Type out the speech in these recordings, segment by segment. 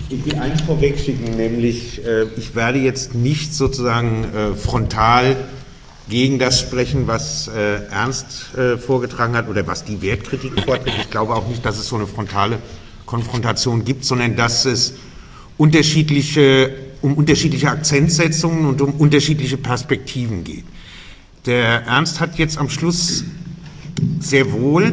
Ich will eins vorwegschicken, nämlich ich werde jetzt nicht sozusagen frontal gegen das sprechen, was Ernst vorgetragen hat oder was die Wertkritik vorträgt. Ich glaube auch nicht, dass es so eine frontale Konfrontation gibt, sondern dass es um unterschiedliche Akzentsetzungen und um unterschiedliche Perspektiven geht. Der Ernst hat jetzt am Schluss sehr wohl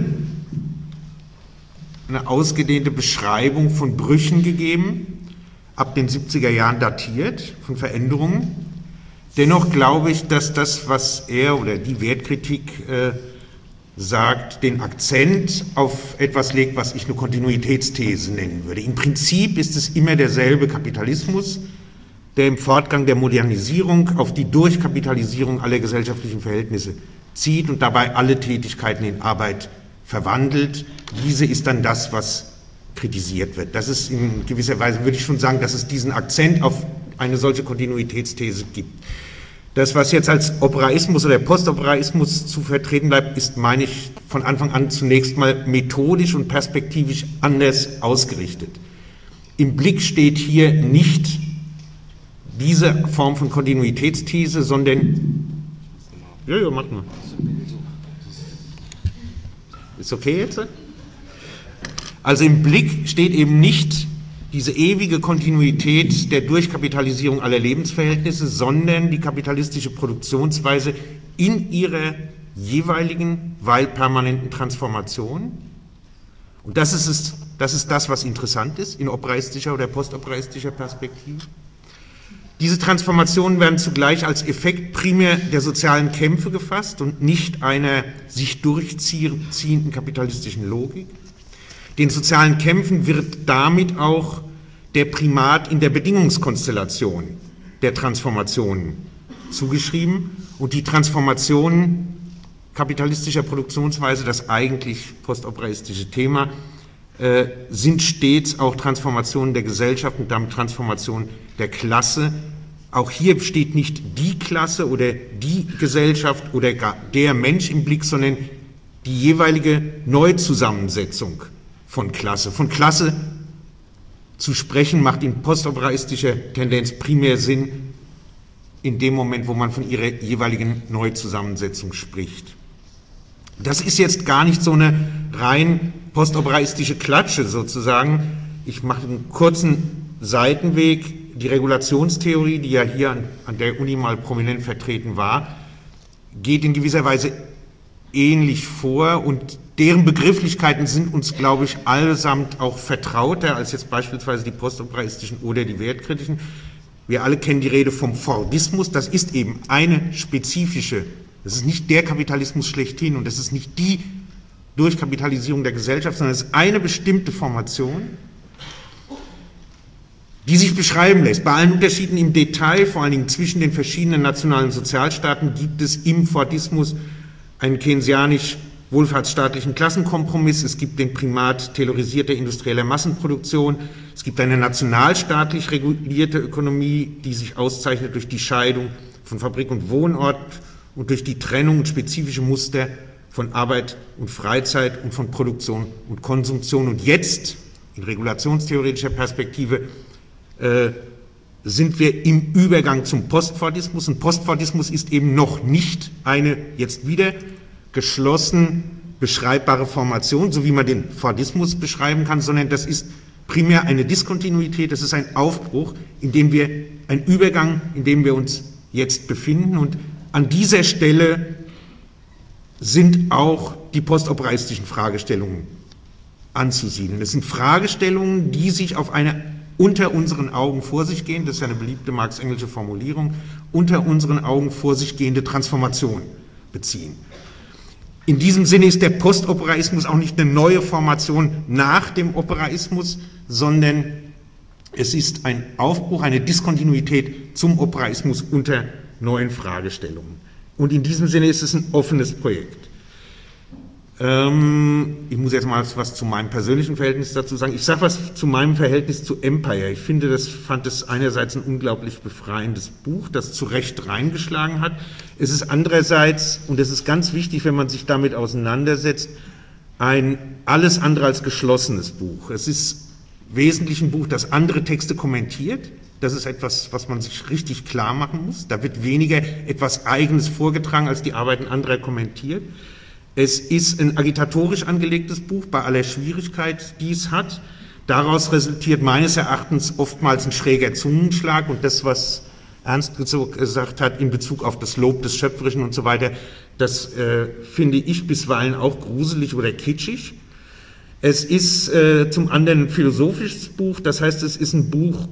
eine ausgedehnte Beschreibung von Brüchen gegeben, ab den 70er Jahren datiert, von Veränderungen. Dennoch glaube ich, dass das, was er oder die Wertkritik sagt, den Akzent auf etwas legt, was ich eine Kontinuitätsthese nennen würde. Im Prinzip ist es immer derselbe Kapitalismus, der im Fortgang der Modernisierung auf die Durchkapitalisierung aller gesellschaftlichen Verhältnisse zieht und dabei alle Tätigkeiten in Arbeit verwandelt. Diese ist dann das, was kritisiert wird. Das ist in gewisser Weise, würde ich schon sagen, dass es diesen Akzent auf eine solche Kontinuitätsthese gibt. Das, was jetzt als Operaismus oder Postoperaismus zu vertreten bleibt, ist, meine ich, von Anfang an zunächst mal methodisch und perspektivisch anders ausgerichtet. Im Blick steht hier nicht diese Form von Kontinuitätsthese, sondern... Ja, mach mal. Ist okay jetzt? Also im Blick steht eben nicht diese ewige Kontinuität der Durchkapitalisierung aller Lebensverhältnisse, sondern die kapitalistische Produktionsweise in ihrer jeweiligen, weil permanenten Transformation. Und das ist das, was interessant ist in operaistischer oder postoperaistischer Perspektive. Diese Transformationen werden zugleich als Effekt primär der sozialen Kämpfe gefasst und nicht einer sich durchziehenden kapitalistischen Logik. Den sozialen Kämpfen wird damit auch der Primat in der Bedingungskonstellation der Transformationen zugeschrieben und die Transformationen kapitalistischer Produktionsweise, das eigentlich postoperaistische Thema, sind stets auch Transformationen der Gesellschaft und damit Transformationen der Klasse. Auch hier steht nicht die Klasse oder die Gesellschaft oder gar der Mensch im Blick, sondern die jeweilige Neuzusammensetzung von Klasse. Von Klasse zu sprechen macht in postoperaistischer Tendenz primär Sinn in dem Moment, wo man von ihrer jeweiligen Neuzusammensetzung spricht. Das ist jetzt gar nicht so eine rein postoperaistische Klatsche sozusagen. Ich mache einen kurzen Seitenweg. Die Regulationstheorie, die ja hier an der Uni mal prominent vertreten war, geht in gewisser Weise ähnlich vor und deren Begrifflichkeiten sind uns, glaube ich, allesamt auch vertrauter als jetzt beispielsweise die postoperaistischen oder die wertkritischen. Wir alle kennen die Rede vom Fordismus. Das ist eben eine spezifische, das ist nicht der Kapitalismus schlechthin und das ist nicht die Durchkapitalisierung der Gesellschaft, sondern es ist eine bestimmte Formation, die sich beschreiben lässt. Bei allen Unterschieden im Detail, vor allen Dingen zwischen den verschiedenen nationalen Sozialstaaten, gibt es im Fordismus einen keynesianisch-wohlfahrtsstaatlichen Klassenkompromiss. Es gibt den Primat taylorisierter industrieller Massenproduktion. Es gibt eine nationalstaatlich regulierte Ökonomie, die sich auszeichnet durch die Scheidung von Fabrik und Wohnort und durch die Trennung und spezifische Muster von Arbeit und Freizeit und von Produktion und Konsumtion. Und jetzt, in regulationstheoretischer Perspektive, sind wir im Übergang zum Postfordismus. Und Postfordismus ist eben noch nicht eine jetzt wieder geschlossen beschreibbare Formation, so wie man den Fordismus beschreiben kann, sondern das ist primär eine Diskontinuität, das ist ein Aufbruch, ein Übergang, in dem wir uns jetzt befinden. Und an dieser Stelle sind auch die postoperaistischen Fragestellungen anzusiedeln. Das sind Fragestellungen, die sich auf eine unter unseren Augen vor sich gehen, das ist ja eine beliebte marx-engelsche Formulierung, unter unseren Augen vor sich gehende Transformation beziehen. In diesem Sinne ist der Postoperaismus auch nicht eine neue Formation nach dem Operaismus, sondern es ist ein Aufbruch, eine Diskontinuität zum Operaismus unter neuen Fragestellungen. Und in diesem Sinne ist es ein offenes Projekt. Ich muss jetzt mal was zu meinem persönlichen Verhältnis dazu sagen. Ich sage was zu meinem Verhältnis zu Empire. Ich fand es einerseits ein unglaublich befreiendes Buch, das zu Recht reingeschlagen hat. Es ist andererseits, und es ist ganz wichtig, wenn man sich damit auseinandersetzt, ein alles andere als geschlossenes Buch. Es ist wesentlichen Buch, das andere Texte kommentiert. Das ist etwas, was man sich richtig klar machen muss. Da wird weniger etwas Eigenes vorgetragen, als die Arbeiten anderer kommentiert. Es ist ein agitatorisch angelegtes Buch, bei aller Schwierigkeit, die es hat. Daraus resultiert meines Erachtens oftmals ein schräger Zungenschlag und das, was Ernst gesagt hat in Bezug auf das Lob des Schöpferischen und so weiter, das finde ich bisweilen auch gruselig oder kitschig. Es ist zum anderen ein philosophisches Buch, das heißt, es ist ein Buch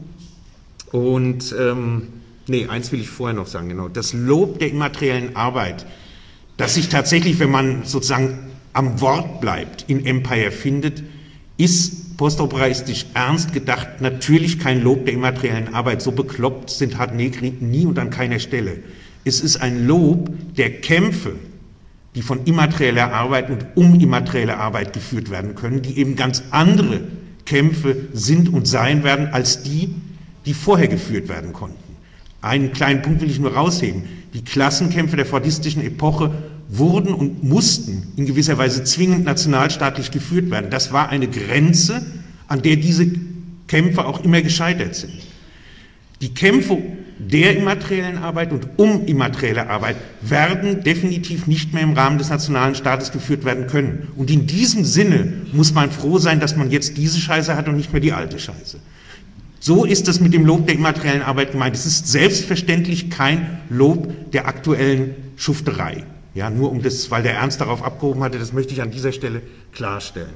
und, eins will ich vorher noch sagen, genau, das Lob der immateriellen Arbeit, das sich tatsächlich, wenn man sozusagen am Wort bleibt, in Empire findet, ist postoperastisch ernst gedacht natürlich kein Lob der immateriellen Arbeit. So bekloppt sind Hart Negri nie und an keiner Stelle. Es ist ein Lob der Kämpfe, die von immaterieller Arbeit und um immaterielle Arbeit geführt werden können, die eben ganz andere Kämpfe sind und sein werden, als die vorher geführt werden konnten. Einen kleinen Punkt will ich nur rausheben. Die Klassenkämpfe der fordistischen Epoche wurden und mussten in gewisser Weise zwingend nationalstaatlich geführt werden. Das war eine Grenze, an der diese Kämpfe auch immer gescheitert sind. Die Kämpfe der immateriellen Arbeit und um immaterielle Arbeit werden definitiv nicht mehr im Rahmen des nationalen Staates geführt werden können. Und in diesem Sinne muss man froh sein, dass man jetzt diese Scheiße hat und nicht mehr die alte Scheiße. So ist es mit dem Lob der immateriellen Arbeit gemeint. Es ist selbstverständlich kein Lob der aktuellen Schufterei. Ja, nur um das, weil der Ernst darauf abgehoben hatte, das möchte ich an dieser Stelle klarstellen.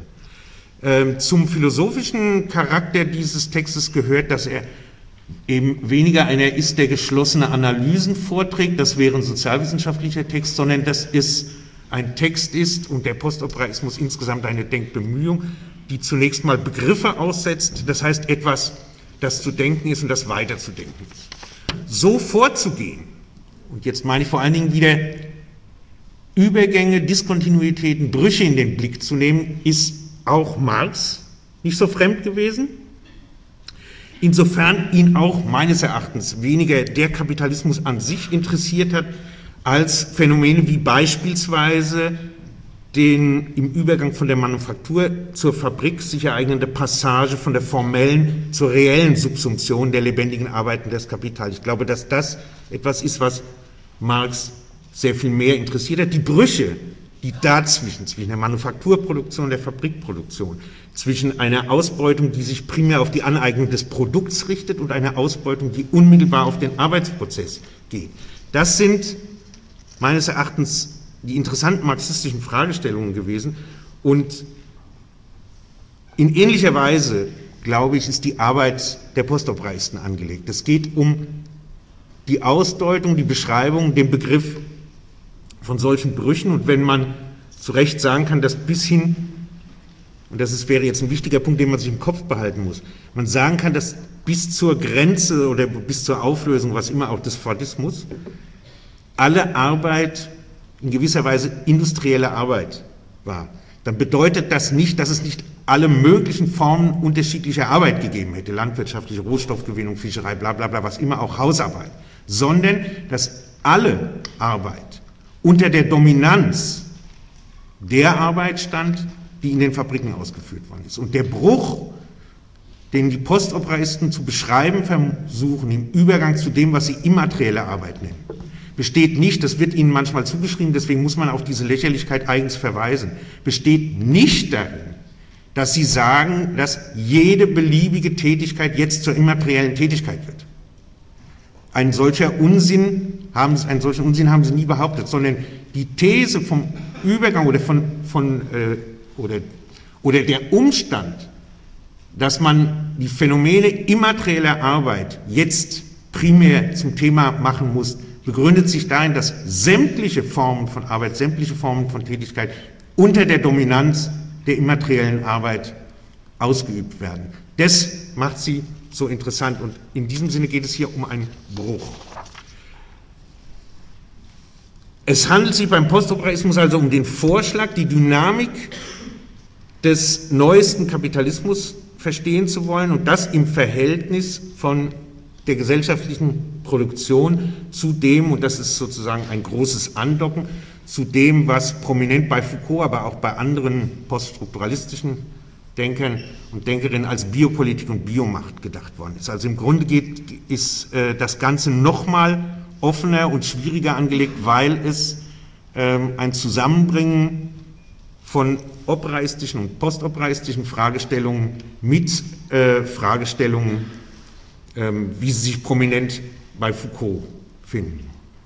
Zum philosophischen Charakter dieses Textes gehört, dass er eben weniger einer ist, der geschlossene Analysen vorträgt, das wäre ein sozialwissenschaftlicher Text, sondern dass es ein Text ist und der Postoperaismus insgesamt eine Denkbemühung, die zunächst mal Begriffe aussetzt, das heißt etwas, das zu denken ist und das weiterzudenken ist. So vorzugehen, und jetzt meine ich vor allen Dingen wieder Übergänge, Diskontinuitäten, Brüche in den Blick zu nehmen, ist auch Marx nicht so fremd gewesen. Insofern ihn auch meines Erachtens weniger der Kapitalismus an sich interessiert hat, als Phänomene wie beispielsweise den im Übergang von der Manufaktur zur Fabrik sich ereignende Passage von der formellen zur reellen Subsumption der lebendigen Arbeiten des Kapitals. Ich glaube, dass das etwas ist, was Marx sehr viel mehr interessiert hat. Die Brüche, die dazwischen, zwischen der Manufakturproduktion und der Fabrikproduktion, zwischen einer Ausbeutung, die sich primär auf die Aneignung des Produkts richtet und einer Ausbeutung, die unmittelbar auf den Arbeitsprozess geht. Das sind meines Erachtens die interessanten marxistischen Fragestellungen gewesen und in ähnlicher Weise, glaube ich, ist die Arbeit der Postoperaisten angelegt. Es geht um die Ausdeutung, die Beschreibung, den Begriff von solchen Brüchen und wenn man zu Recht sagen kann, dass bis hin, und wäre jetzt ein wichtiger Punkt, den man sich im Kopf behalten muss, man sagen kann, dass bis zur Grenze oder bis zur Auflösung, was immer auch des Fordismus, alle Arbeit in gewisser Weise industrielle Arbeit war, dann bedeutet das nicht, dass es nicht alle möglichen Formen unterschiedlicher Arbeit gegeben hätte, landwirtschaftliche Rohstoffgewinnung, Fischerei, bla bla bla, was immer, auch Hausarbeit, sondern dass alle Arbeit unter der Dominanz der Arbeit stand, die in den Fabriken ausgeführt worden ist. Und der Bruch, den die Postoperaisten zu beschreiben versuchen, im Übergang zu dem, was sie immaterielle Arbeit nennen, besteht nicht, das wird ihnen manchmal zugeschrieben, deswegen muss man auf diese Lächerlichkeit eigens verweisen, besteht nicht darin, dass sie sagen, dass jede beliebige Tätigkeit jetzt zur immateriellen Tätigkeit wird. Einen solchen Unsinn haben sie nie behauptet, sondern die These vom Übergang oder der Umstand, dass man die Phänomene immaterieller Arbeit jetzt primär zum Thema machen muss, begründet sich darin, dass sämtliche Formen von Arbeit, sämtliche Formen von Tätigkeit unter der Dominanz der immateriellen Arbeit ausgeübt werden. Das macht sie so interessant und in diesem Sinne geht es hier um einen Bruch. Es handelt sich beim Postoperaismus also um den Vorschlag, die Dynamik des neuesten Kapitalismus verstehen zu wollen und das im Verhältnis von der gesellschaftlichen Produktion zu dem, und das ist sozusagen ein großes Andocken, zu dem, was prominent bei Foucault, aber auch bei anderen poststrukturalistischen Denkern und Denkerinnen als Biopolitik und Biomacht gedacht worden ist. Also im Grunde ist das Ganze nochmal offener und schwieriger angelegt, weil es ein Zusammenbringen von opreistischen und postopreistischen Fragestellungen mit Fragestellungen, wie sie sich prominent bei Foucault finden.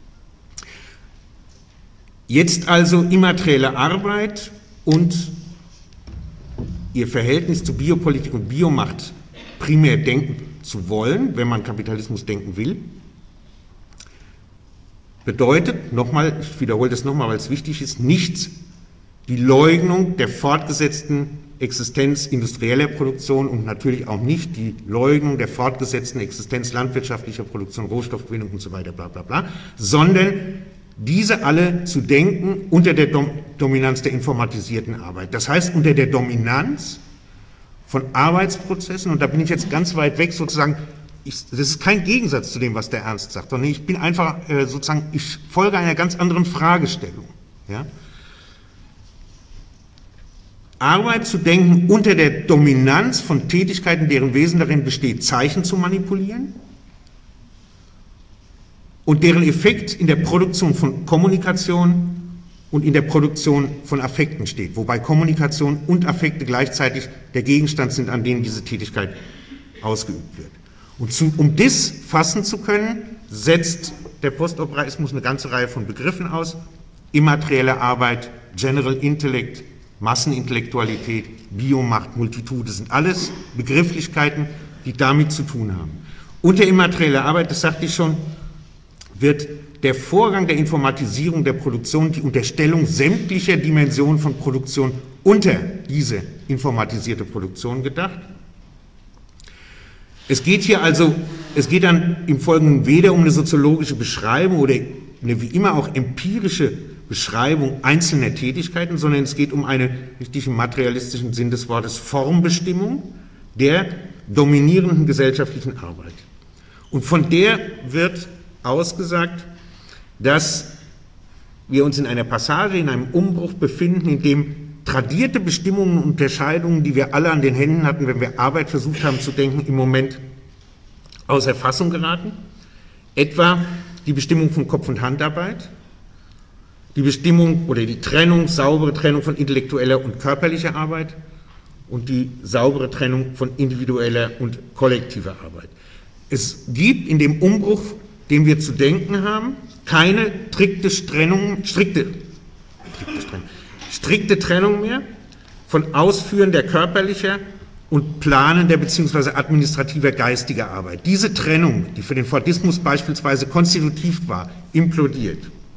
Jetzt also immaterielle Arbeit und ihr Verhältnis zu Biopolitik und Biomacht primär denken zu wollen, wenn man Kapitalismus denken will, bedeutet, nochmal, ich wiederhole das nochmal, weil es wichtig ist, nicht die Leugnung der fortgesetzten Existenz industrieller Produktion und natürlich auch nicht die Leugnung der fortgesetzten Existenz landwirtschaftlicher Produktion, Rohstoffgewinnung und so weiter, bla bla bla, sondern diese alle zu denken unter der Dominanz der informatisierten Arbeit. Das heißt, unter der Dominanz von Arbeitsprozessen, und da bin ich jetzt ganz weit weg sozusagen, das ist kein Gegensatz zu dem, was der Ernst sagt, sondern ich bin einfach sozusagen, ich folge einer ganz anderen Fragestellung. Ja? Arbeit zu denken unter der Dominanz von Tätigkeiten, deren Wesen darin besteht, Zeichen zu manipulieren und deren Effekt in der Produktion von Kommunikation und in der Produktion von Affekten steht, wobei Kommunikation und Affekte gleichzeitig der Gegenstand sind, an dem diese Tätigkeit ausgeübt wird. Und um das fassen zu können, setzt der Postoperaismus eine ganze Reihe von Begriffen aus: immaterielle Arbeit, General Intellect, Massenintellektualität, Biomacht, Multitude, sind alles Begrifflichkeiten, die damit zu tun haben. Unter immaterieller Arbeit, das sagte ich schon, wird der Vorgang der Informatisierung der Produktion, die Unterstellung sämtlicher Dimensionen von Produktion unter diese informatisierte Produktion gedacht. Es geht dann im Folgenden weder um eine soziologische Beschreibung oder eine wie immer auch empirische Beschreibung einzelner Tätigkeiten, sondern es geht um eine, richtig im materialistischen Sinn des Wortes, Formbestimmung der dominierenden gesellschaftlichen Arbeit. Und von der wird ausgesagt, dass wir uns in einer Passage, in einem Umbruch befinden, in dem tradierte Bestimmungen und Unterscheidungen, die wir alle an den Händen hatten, wenn wir Arbeit versucht haben zu denken, im Moment außer Fassung geraten. Etwa die Bestimmung von Kopf- und Handarbeit, die Bestimmung oder die Trennung, saubere Trennung von intellektueller und körperlicher Arbeit und die saubere Trennung von individueller und kollektiver Arbeit. Es gibt in dem Umbruch, den wir zu denken haben, keine strikte Trennung mehr von Ausführen der körperlicher und planender bzw. administrativer geistiger Arbeit. Diese Trennung, die für den Fordismus beispielsweise konstitutiv war, implodiert.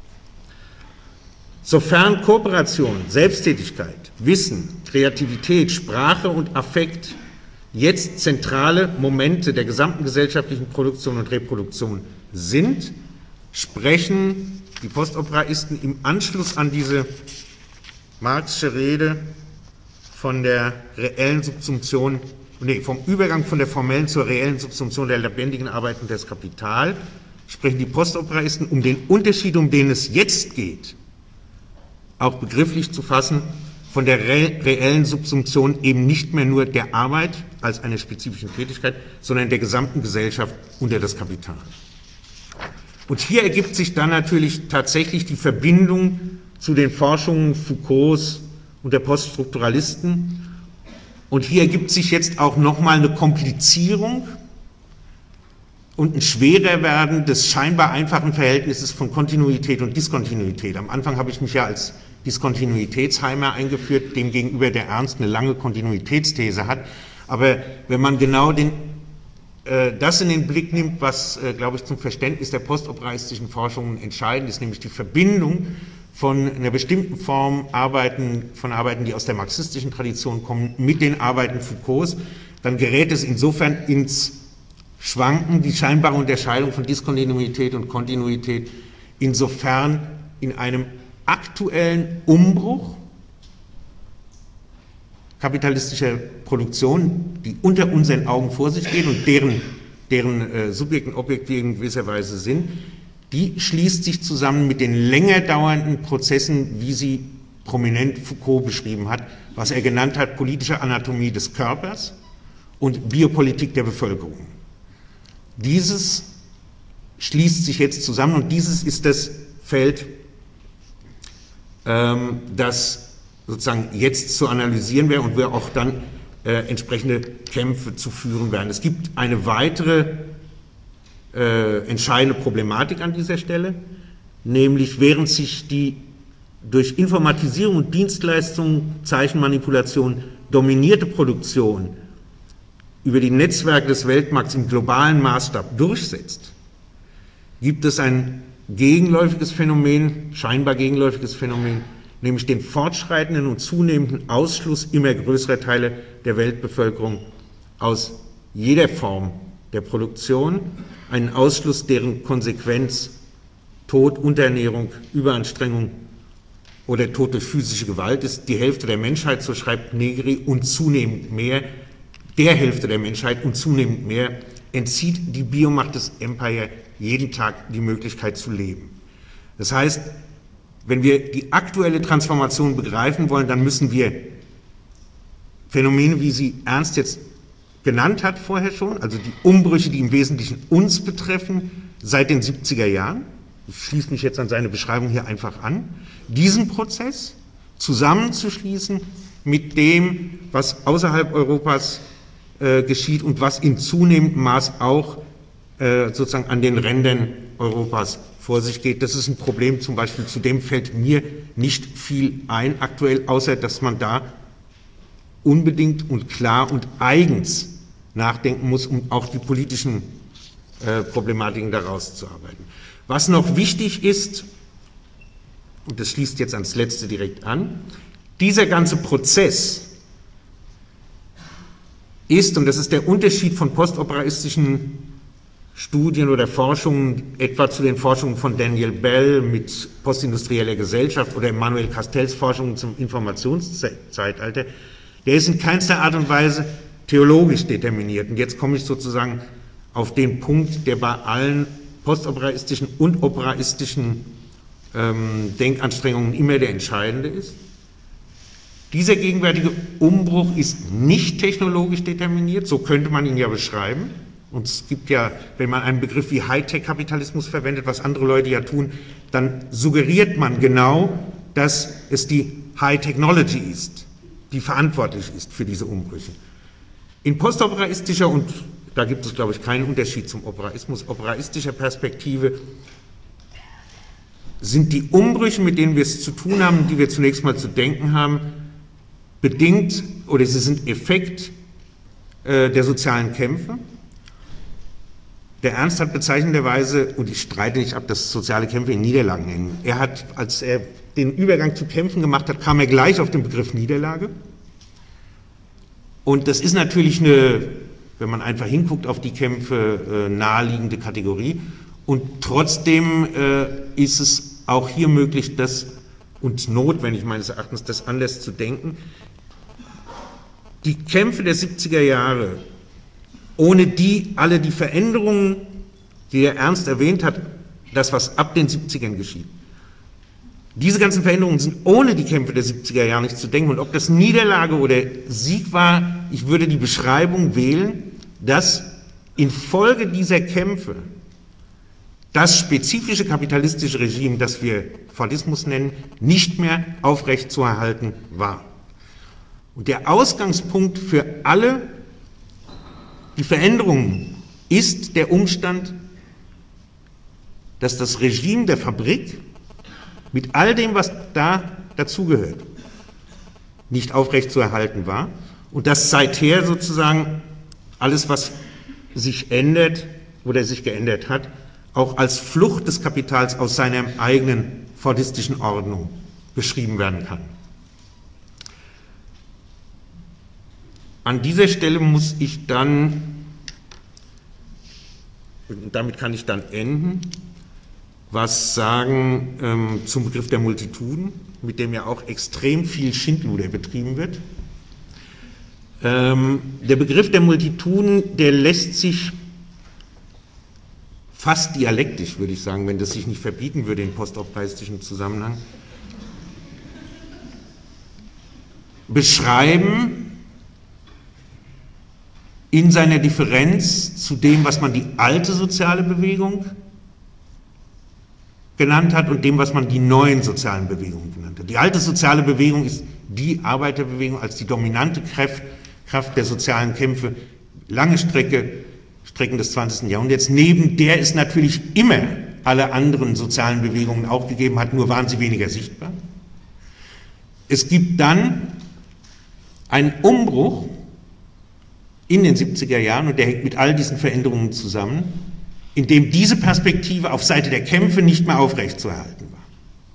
Sofern Kooperation, Selbsttätigkeit, Wissen, Kreativität, Sprache und Affekt jetzt zentrale Momente der gesamten gesellschaftlichen Produktion und Reproduktion sind, sprechen die Postoperaisten im Anschluss an diese Marxische Rede von der reellen Subsumption, vom Übergang von der formellen zur reellen Subsumption der lebendigen Arbeit und des Kapital, sprechen die Postoperaisten um den Unterschied, um den es jetzt geht, auch begrifflich zu fassen, von der reellen Subsumption eben nicht mehr nur der Arbeit als einer spezifischen Tätigkeit, sondern der gesamten Gesellschaft unter das Kapital. Und hier ergibt sich dann natürlich tatsächlich die Verbindung zu den Forschungen Foucaults und der Poststrukturalisten. Und hier ergibt sich jetzt auch nochmal eine Komplizierung und ein Schwererwerden des scheinbar einfachen Verhältnisses von Kontinuität und Diskontinuität. Am Anfang habe ich mich ja als Diskontinuitätsheimer eingeführt, dem gegenüber der Ernst eine lange Kontinuitätsthese hat. Aber wenn man genau das in den Blick nimmt, was, glaube ich, zum Verständnis der postoperaistischen Forschungen entscheidend ist, nämlich die Verbindung von einer bestimmten Form von Arbeiten, die aus der marxistischen Tradition kommen, mit den Arbeiten Foucaults, dann gerät es insofern ins Schwanken, die scheinbare Unterscheidung von Diskontinuität und Kontinuität, insofern in einem aktuellen Umbruch kapitalistischer Produktion, die unter unseren Augen vor sich geht und deren Subjekt und Objekt wir in gewisser Weise sind, die schließt sich zusammen mit den länger dauernden Prozessen, wie sie prominent Foucault beschrieben hat, was er genannt hat, politische Anatomie des Körpers und Biopolitik der Bevölkerung. Dieses schließt sich jetzt zusammen und dieses ist das Feld, das sozusagen jetzt zu analysieren wäre und wir auch dann entsprechende Kämpfe zu führen werden. Es gibt eine weitere entscheidende Problematik an dieser Stelle, nämlich während sich die durch Informatisierung und Dienstleistungen, Zeichenmanipulation dominierte Produktion über die Netzwerke des Weltmarkts im globalen Maßstab durchsetzt, gibt es ein gegenläufiges Phänomen, scheinbar gegenläufiges Phänomen, nämlich den fortschreitenden und zunehmenden Ausschluss immer größerer Teile der Weltbevölkerung aus jeder Form der Produktion, einen Ausschluss, deren Konsequenz Tod, Unterernährung, Überanstrengung oder Tod durch physische Gewalt ist. Die Hälfte der Menschheit, so schreibt Negri, und zunehmend mehr, der Hälfte der Menschheit und zunehmend mehr, entzieht die Biomacht des Empire jeden Tag die Möglichkeit zu leben. Das heißt, wenn wir die aktuelle Transformation begreifen wollen, dann müssen wir Phänomene, wie sie Ernst jetzt genannt hat vorher schon, also die Umbrüche, die im Wesentlichen uns betreffen, seit den 70er Jahren, ich schließe mich jetzt an seine Beschreibung hier einfach an, diesen Prozess zusammenzuschließen mit dem, was außerhalb Europas geschieht und was in zunehmendem Maß auch sozusagen an den Rändern Europas vor sich geht. Das ist ein Problem, zum Beispiel, zu dem fällt mir nicht viel ein aktuell, außer dass man da unbedingt und klar und eigens nachdenken muss, um auch die politischen Problematiken daraus zu arbeiten. Was noch wichtig ist, und das schließt jetzt ans Letzte direkt an, dieser ganze Prozess ist, und das ist der Unterschied von postoperaistischen Studien oder Forschungen, etwa zu den Forschungen von Daniel Bell mit postindustrieller Gesellschaft oder Emmanuel Castells Forschungen zum Informationszeitalter, der ist in keinster Art und Weise theologisch determiniert. Und jetzt komme ich sozusagen auf den Punkt, der bei allen postoperaistischen und operaistischen Denkanstrengungen immer der entscheidende ist. Dieser gegenwärtige Umbruch ist nicht technologisch determiniert, so könnte man ihn ja beschreiben. Und es gibt ja, wenn man einen Begriff wie Hightech-Kapitalismus verwendet, was andere Leute ja tun, dann suggeriert man genau, dass es die High Technology ist, die verantwortlich ist für diese Umbrüche. In postoperaistischer, und da gibt es, glaube ich, keinen Unterschied zum Operaismus, operaistischer Perspektive sind die Umbrüche, mit denen wir es zu tun haben, die wir zunächst mal zu denken haben, bedingt oder sie sind Effekt der sozialen Kämpfe. Der Ernst hat bezeichnenderweise, und ich streite nicht ab, dass soziale Kämpfe in Niederlagen enden. Er hat, als er den Übergang zu Kämpfen gemacht hat, kam er gleich auf den Begriff Niederlage. Und das ist natürlich eine, wenn man einfach hinguckt auf die Kämpfe, naheliegende Kategorie. Und trotzdem ist es auch hier möglich, das und notwendig meines Erachtens, das anders zu denken. Die Kämpfe der 70er Jahre, ohne die alle die Veränderungen, die der Ernst erwähnt hat, das, was ab den 70ern geschieht, diese ganzen Veränderungen sind ohne die Kämpfe der 70er Jahre nicht zu denken. Und ob das Niederlage oder Sieg war, ich würde die Beschreibung wählen, dass infolge dieser Kämpfe das spezifische kapitalistische Regime, das wir Fordismus nennen, nicht mehr aufrechtzuerhalten war. Und der Ausgangspunkt für alle die Veränderungen ist der Umstand, dass das Regime der Fabrik mit all dem, was dazugehört, nicht aufrechtzuerhalten war und dass seither sozusagen alles, was sich ändert oder sich geändert hat, auch als Flucht des Kapitals aus seiner eigenen fordistischen Ordnung beschrieben werden kann. An dieser Stelle muss ich dann, und damit kann ich dann enden, was sagen zum Begriff der Multituden, mit dem ja auch extrem viel Schindluder betrieben wird. Der Begriff der Multituden, der lässt sich fast dialektisch, würde ich sagen, wenn das sich nicht verbieten würde in postoperaistischen Zusammenhang, beschreiben in seiner Differenz zu dem, was man die alte soziale Bewegung genannt hat und dem, was man die neuen sozialen Bewegungen genannt hat. Die alte soziale Bewegung ist die Arbeiterbewegung als die dominante Kraft der sozialen Kämpfe, lange Strecken des 20. Jahrhunderts. Neben der es natürlich immer alle anderen sozialen Bewegungen auch gegeben hat, nur waren sie weniger sichtbar. Es gibt dann einen Umbruch in den 70er Jahren, und der hängt mit all diesen Veränderungen zusammen, in dem diese Perspektive auf Seite der Kämpfe nicht mehr aufrechtzuerhalten war.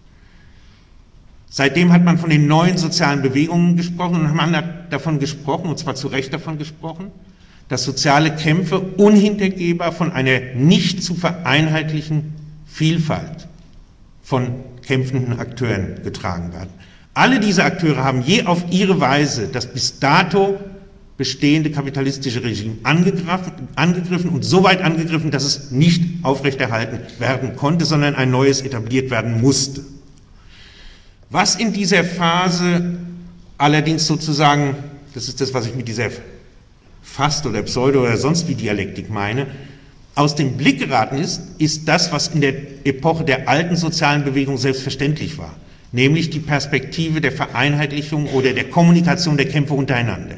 Seitdem hat man von den neuen sozialen Bewegungen gesprochen, und man hat davon gesprochen, und zwar zu Recht davon gesprochen, dass soziale Kämpfe unhintergehbar von einer nicht zu vereinheitlichen Vielfalt von kämpfenden Akteuren getragen werden. Alle diese Akteure haben je auf ihre Weise das bis dato bestehende kapitalistische Regime angegriffen und so weit angegriffen, dass es nicht aufrechterhalten werden konnte, sondern ein neues etabliert werden musste. Was in dieser Phase allerdings sozusagen, das ist das, was ich mit dieser Fast- oder Pseudo- oder sonst wie Dialektik meine, aus dem Blick geraten ist, ist das, was in der Epoche der alten sozialen Bewegung selbstverständlich war, nämlich die Perspektive der Vereinheitlichung oder der Kommunikation der Kämpfe untereinander.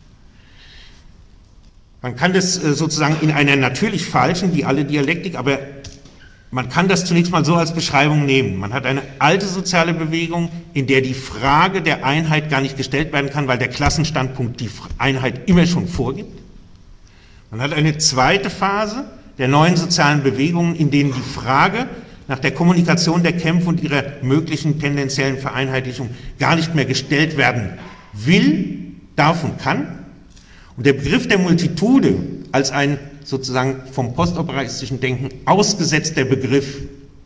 Man kann das sozusagen in einer natürlich falschen, wie alle Dialektik, aber man kann das zunächst mal so als Beschreibung nehmen. Man hat eine alte soziale Bewegung, in der die Frage der Einheit gar nicht gestellt werden kann, weil der Klassenstandpunkt die Einheit immer schon vorgibt. Man hat eine zweite Phase der neuen sozialen Bewegungen, in denen die Frage nach der Kommunikation der Kämpfe und ihrer möglichen tendenziellen Vereinheitlichung gar nicht mehr gestellt werden will, darf und kann. Und der Begriff der Multitude als ein sozusagen vom postoperaistischen Denken ausgesetzter Begriff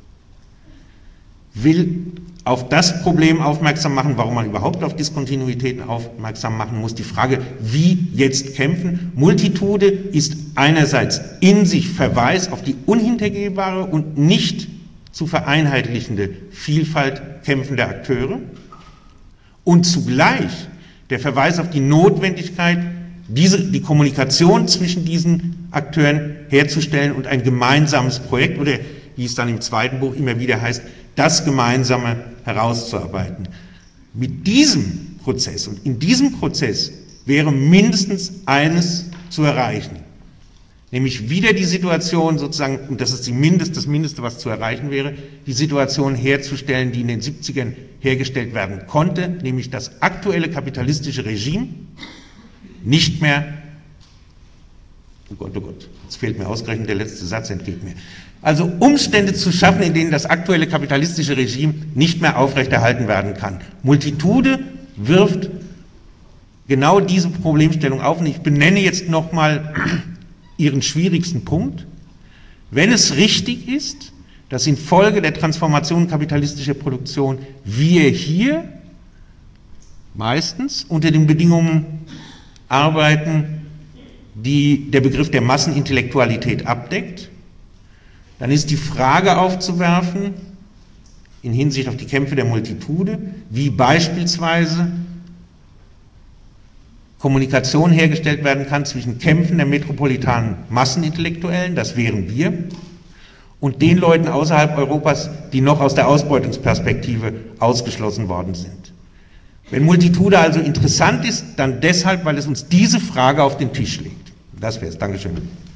will auf das Problem aufmerksam machen, warum man überhaupt auf Diskontinuitäten aufmerksam machen muss. Die Frage, wie jetzt kämpfen. Multitude ist einerseits in sich Verweis auf die unhintergehbare und nicht zu vereinheitlichende Vielfalt kämpfender Akteure und zugleich der Verweis auf die Notwendigkeit, die Kommunikation zwischen diesen Akteuren herzustellen und ein gemeinsames Projekt, oder wie es dann im zweiten Buch immer wieder heißt, das Gemeinsame herauszuarbeiten. Mit diesem Prozess und in diesem Prozess wäre mindestens eines zu erreichen, nämlich wieder die Situation sozusagen, und das ist das Mindeste, was zu erreichen wäre, die Situation herzustellen, die in den 70ern hergestellt werden konnte, nämlich das aktuelle kapitalistische Regime nicht mehr, oh Gott, jetzt fehlt mir ausgerechnet der letzte Satz, entgeht mir. Also Umstände zu schaffen, in denen das aktuelle kapitalistische Regime nicht mehr aufrechterhalten werden kann. Multitude wirft genau diese Problemstellung auf, und ich benenne jetzt nochmal ihren schwierigsten Punkt. Wenn es richtig ist, dass infolge der Transformation kapitalistischer Produktion wir hier meistens unter den Bedingungen arbeiten, die der Begriff der Massenintellektualität abdeckt, dann ist die Frage aufzuwerfen, in Hinsicht auf die Kämpfe der Multitude, wie beispielsweise Kommunikation hergestellt werden kann zwischen Kämpfen der metropolitanen Massenintellektuellen, das wären wir, und den Leuten außerhalb Europas, die noch aus der Ausbeutungsperspektive ausgeschlossen worden sind. Wenn Multitude also interessant ist, dann deshalb, weil es uns diese Frage auf den Tisch legt. Das wäre es. Dankeschön.